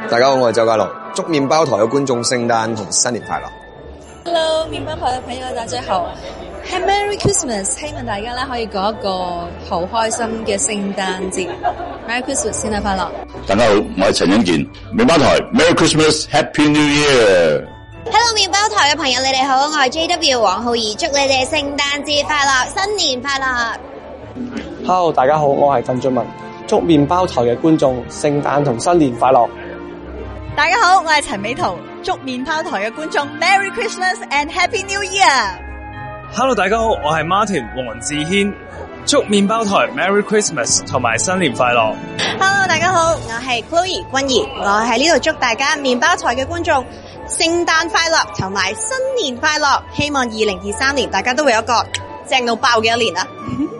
大家好，我係周家樂，祝麵包台嘅觀眾聖誕同新年快樂。 Hello， 麵包台嘅朋友大家好 ，Merry Christmas！ 希望大家咧可以過一個好開心嘅聖誕節 ，Merry Christmas， 聖誕快樂！ 大家好，我係陳英健，麵包台 Merry Christmas，Happy New Year！Hello， 麵包台嘅朋友你哋好，我係 JW 黃浩兒，祝你哋聖誕節快樂，新年快樂 ！Hello， 大家好，我係鄧俊文，祝麵包台嘅觀眾聖誕同新年快樂！ 大家好，我係陳美圖，祝麵包台嘅觀眾 Merry Christmas and Happy New Year！Hello， 大家好，我係 Martin 黃志軒，祝麵包台 Merry Christmas 同埋新年快樂。 Hello， 大家好，我係 Chloe 君怡，我喺呢度祝大家麵包台嘅觀眾聖誕快樂同埋新年快樂，希望2023年大家都會有一個正到爆嘅一年啦。